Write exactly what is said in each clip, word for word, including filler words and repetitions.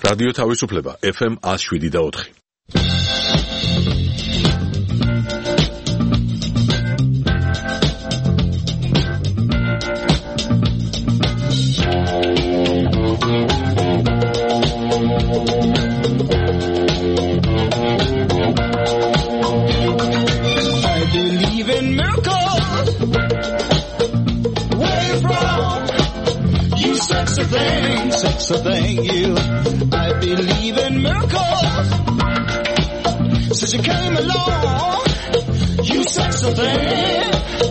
რადიო თავისუფლება ეფ ემ one oh seven და four. I believe in miracles. Where you from? You sexy thing, sexy thing, you. I believe in miracles. Since you came along, you sexy thing.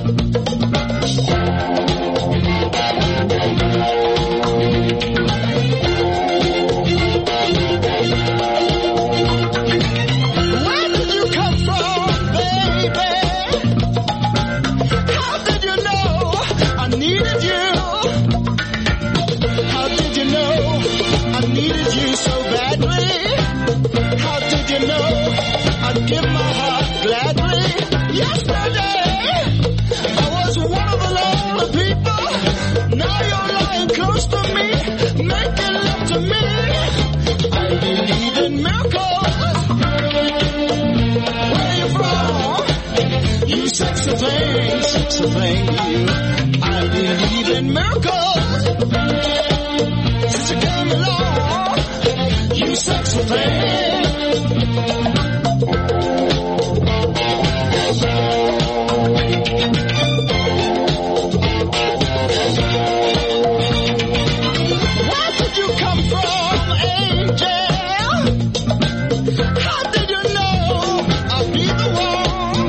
Where did you come from, baby? How did you know I needed you? How did you know I needed you so badly? How did you know I'd give my heart gladly? Yesterday, I was one of the lonely people. Now you're lying close to me, making love to me. I believe in miracles. Where you from? You sexy thing, sexy thing, you. I believe in miracles. Since you came along, you sexy thing. Where did you come from, angel? How did you know I'd be the one?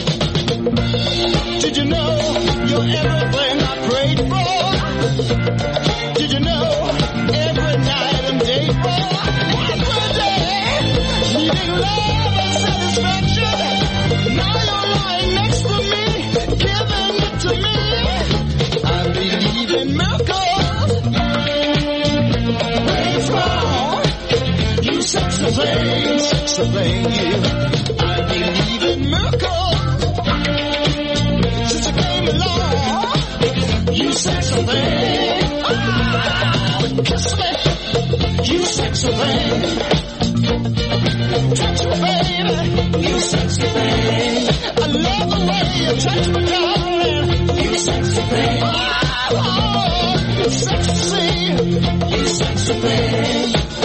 Did you know you're everything I prayed for? Did you know every night and day for? Every day, needing love and satisfaction. Now you're lying next to me, giving it to me. I believe in miracles. Where you from? You sexy thing, sexy thing, you. I believe in miracles. Since you came along, you sexy thing. Ah, kiss me, you sexy thing. Touch me, baby, you sexy thing. I love the way you touch me, darling. You sexy thing. Oh, you sexy, you sexy thing.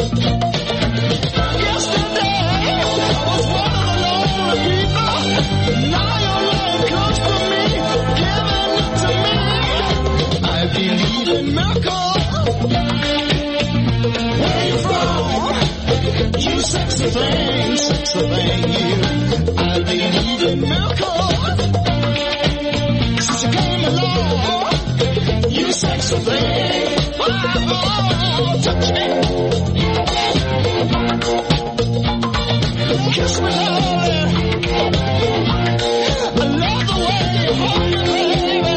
Yesterday, I was one of the lonely people. Now you're lying close to me, giving it to me. I believe in miracles. Where you from? You sexy thing, sexy thing, you. I believe in miracles. Since you came along, you sexy thing. Oh, touch me. Kiss me, darling. I love the way you hold me, baby.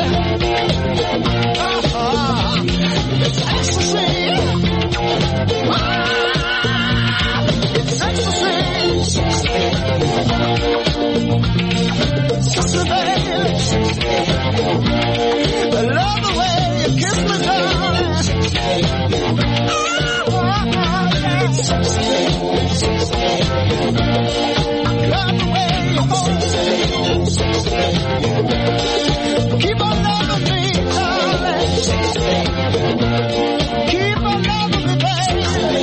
Uh-huh. It's ecstasy. Ah, it's ecstasy. Sexy, baby. I love the way you kiss me, darling. Love the way you hold me. Keep on loving me, darling. Keep on loving me, baby.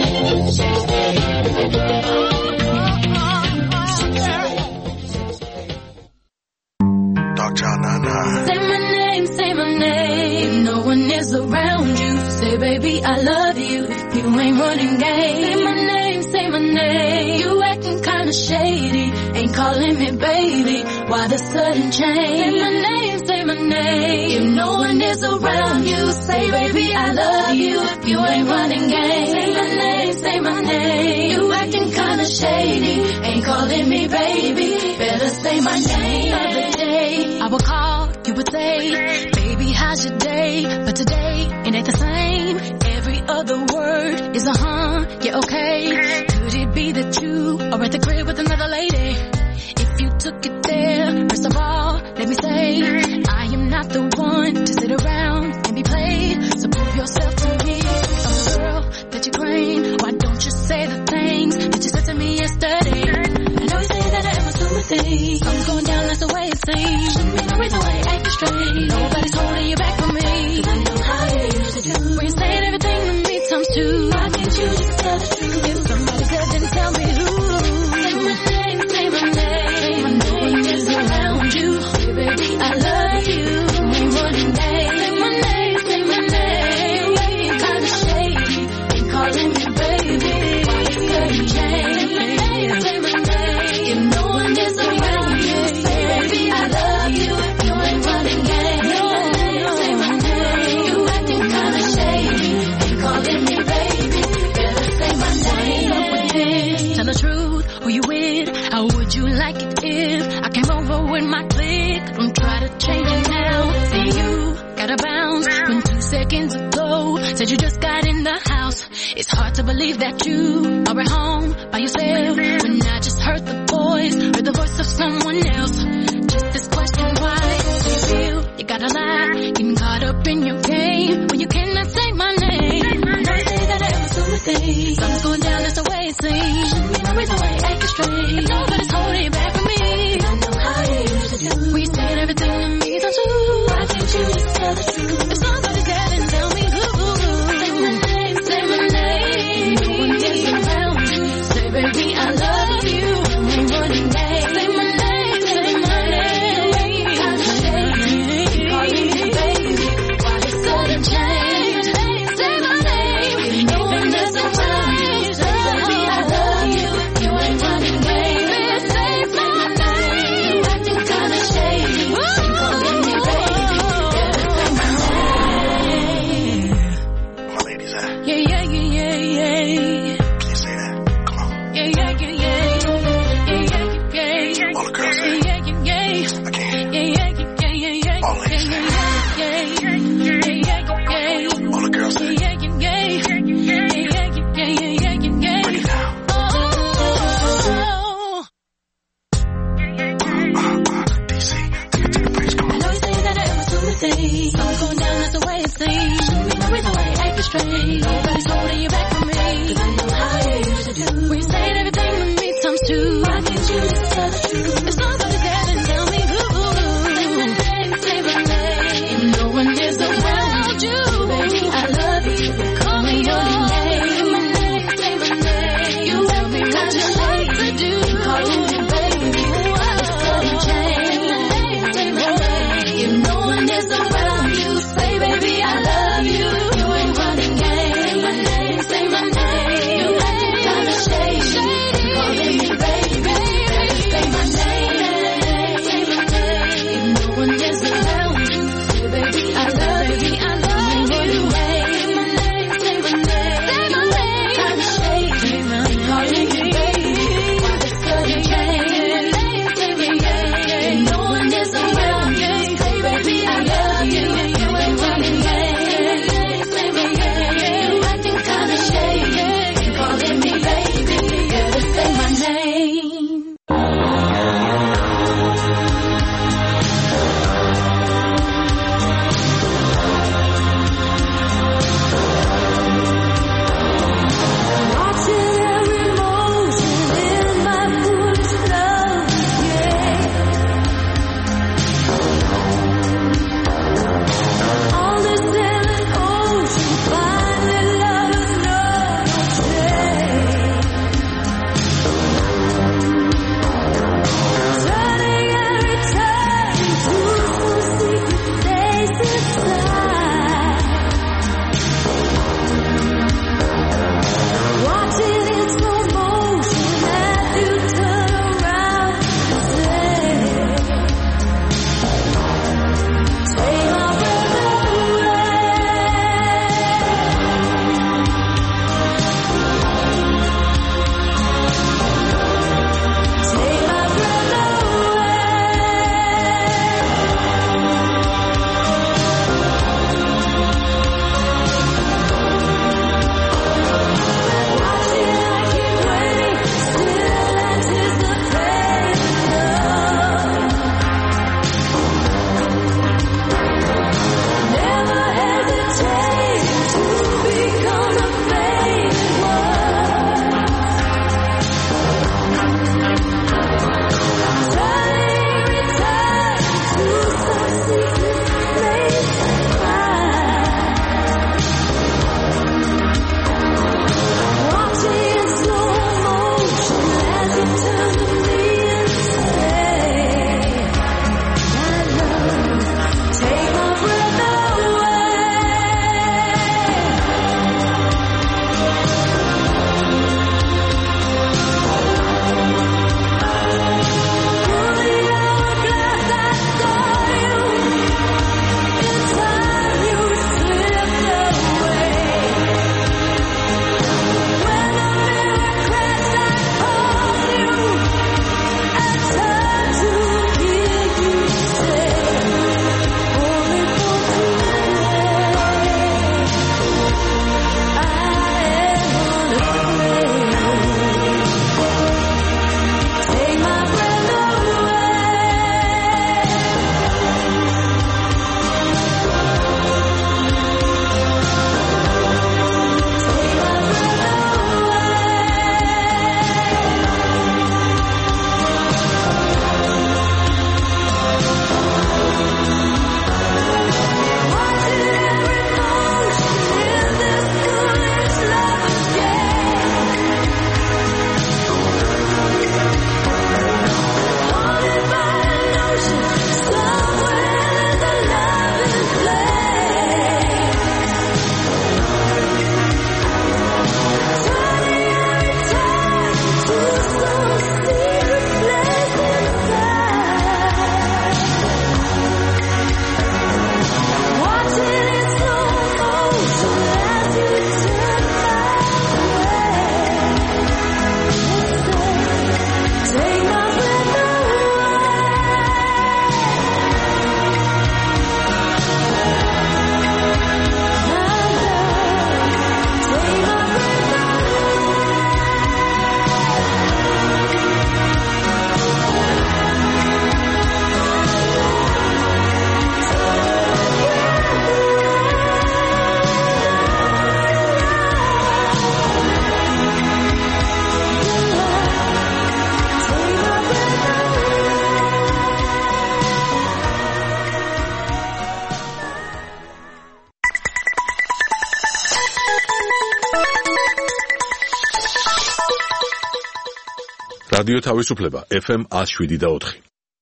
Doctor Nana. Say my name, say my name. If no one is around you, say baby I love you. If you ain't running game, say my name, say my name. You acting kinda shady, ain't calling me baby. Why the sudden change? Say my name, say my name. If no one is around you, say baby I love you. If you ain't running game, say my name, say my name. You acting kinda shady, ain't calling me baby. Better say my name. The other day I would call, you would say, baby how's your day? But today it ain't the same. Every other word is a huh, yeah okay. Could it be that you are at the crib with another lady? If you took it there, first of all, let me say, I am not the one to sit around and be played. So prove yourself to me. I'm the girl that you claim. Why don't you say the things that you said to me yesterday. I know you say that I am assuming things. I'm going down, that's the way it seems. Shouldn't be no reason why you're acting strange. Nobody's holding you back from me. 'Cause I know how you used to do. When you saying everything to me times two. Why can't you just tell the truth? If somebody said, then tell me who. Say my name, say my name. No one is around you. Hey, baby, I love you. Ain't running day. Say my name, say my name. You ain't kinda shady. Ain't calling me baby. Why you couldn't change? Say my name, say my name. If no one is around you, say baby, I love you. You ain't running game. Say my name. You acting kinda shady. Ain't calling me baby. Better say my name. Tell the truth, who you with? How would you like it if I came over with my clique? Don't try to change it now. See you, gotta bounce. When two seconds ago, said you just got in the house. It's hard to believe that you are at home by yourself. When I just heard the voice, heard the voice of someone else. Just this question, why do you feel you gotta lie? Getting caught up in your game when you cannot say my name. I know you say that I am assuming things. Something's going down, that's the way it seems. Shouldn't be no reason why you're acting strange. If nobody's holding you back from me, 'cause I know how you used to do. We said everything to me, don't you? Why can't you just tell the truth? If somebody's there, then tell me who. Say my name, say my name. No one is around you. Say baby, I love you. Ain't running game. Say my name, say my name. Kinda shady. Calling me baby. Why you sudden change? Say my name. No one is around you. Say baby, I love you. You ain't running game. Say my name. You acting kinda shady. Ain't calling me baby. Better say my name. My ladies at? Yeah, yeah, yeah, yeah, yeah. Can you say that? Come on. Yeah, yeah, yeah, yeah. Yeah, yeah, yeah, yeah. All the girls say Yeah, yeah, yeah, yeah. I can't. Yeah, yeah, yeah, yeah, yeah. All ladies say Yeah, yeah, yeah, yeah. All the girls say Yeah, yeah, yeah. Yeah, yeah, yeah, yeah, yeah, yeah. break it down. Oh. Uh, uh, D C, take it to the bridge. Come I on. know you say that I am assuming things. I'm going down, that's the way it seems. Shouldn't be no reason why you're acting strange. Nobody's holding you back from me. 'Cause I know how you used to do. When you say everything to me times two. Why can't you just tell the truth? If somebody's there, then tell me who. Say my name, say my name. If no one is around you, baby, I love you. Call me your name. Say my name, say my name. You tell me what you like to do. Calling me baby. Why you sudden change? Say my name. If no one is around you, say baby, I love you. You ain't running game. Say my name, say my name. You acting kinda shady. Calling me baby. Say my name. რადიო თავისუფლება ეფ ემ one oh seven point four.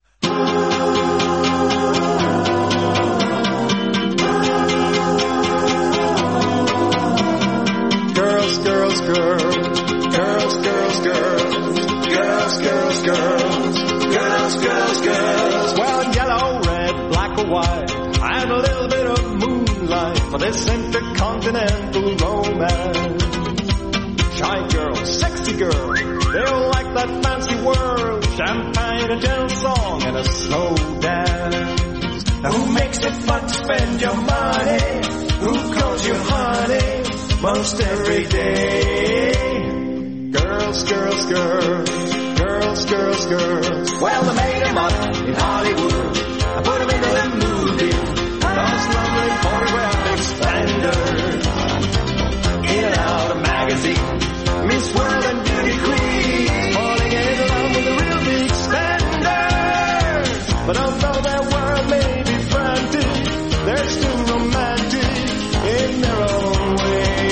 Girls, girls, girls, girls, girls, girls, girls, girls, girls, girls, girls, girls. Well, yellow, red, black or white, and a little bit of moonlight for this intercontinental romance. Shy girls, sexy girls, they all like that fancy world, champagne, a gentle song, and a slow dance. Now who makes it fun to spend your money? Who calls you honey most every day? Girls, girls, girls, girls, girls, girls. Well, they made them up in Hollywood. I put them into the movie. Those lovely photographic standards. In and out of magazines. Miss World and Beauty Queen. Falling in love with the real big standards. But although their world may be frantic, they're still romantic in their own way.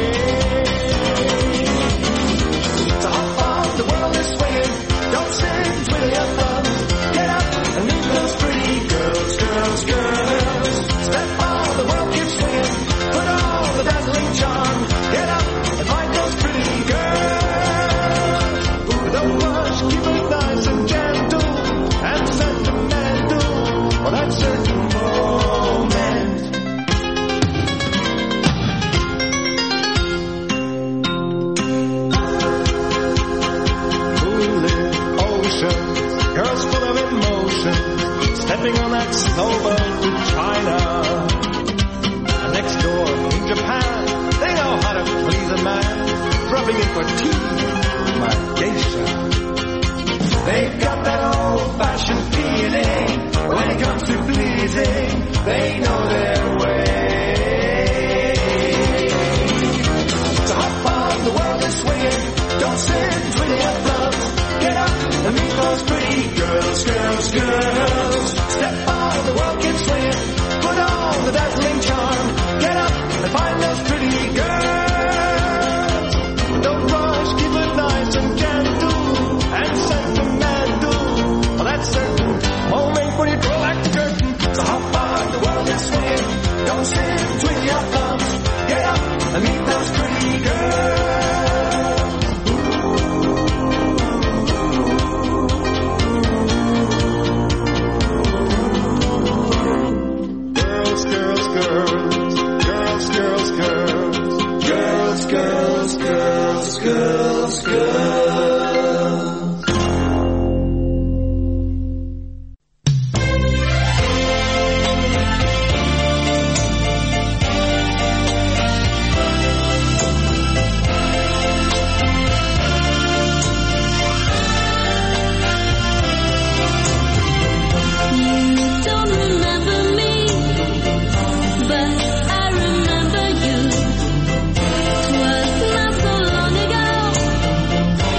So hop on, the world is swinging. Don't sit, twiddle your thumbs. Get up and meet those pretty girls, girls, girls. Step on, the world keeps swinging. Put on the dazzling charm. Get up and find those pretty girls. Ooh, don't rush, keep it nice and gentle and sentimental for that certain moment. Moonlit oceans, girls full of emotion, stepping on that snowboat to China. And next door in Japan, they know how to please a man, dropping in for tea, my geisha. They've got that old-fashioned feeling. When it comes to pleasing, they know their way. So hop on, the world is swinging. Don't sit, twiddle your thumbs. Get up and meet those pretty girls, girls, girls. Step on, the world keeps swinging. Put on the dazzling charm. Get up and find those pretty girls. Don't rush, keep it nice and gentle and sentimental. Well, that's certain. Moment when you draw back the curtain. So hop on, the world is swinging. Don't sit, twiddle your thumbs. Get up and meet those pretty girls. Girls, girls, girls, girls, girls, girls, girls, girls, girls, girls. Don't remember me, but I remember you. 'Twas not so long ago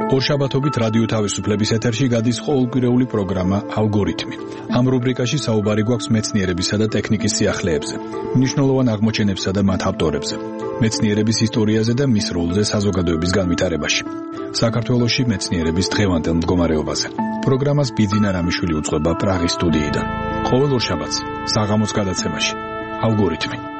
ორშაბათობით რადიო თავისუფლების ეთერში გადის ყოველკვირეული პროგრამა ალგორითმი. ამ რუბრიკაში საუბარი გვაქვს მეცნიერებისა და ტექნიკის სიახლეებზე, მნიშვნელოვან აღმოჩენებსა და მათ ავტორებზე, მეცნიერების ისტორიაზე და მის როლზე საზოგადოების განვითარებაში. საქართველოში მეცნიერების დღევანდელ მდგომარეობაზე. პროგრამას ბიძინა რამიშვილი უწყება პრაღის სტუდიიდან. ყოველ ორშაბათს საღამოს გადაცემაში ალგორითმი.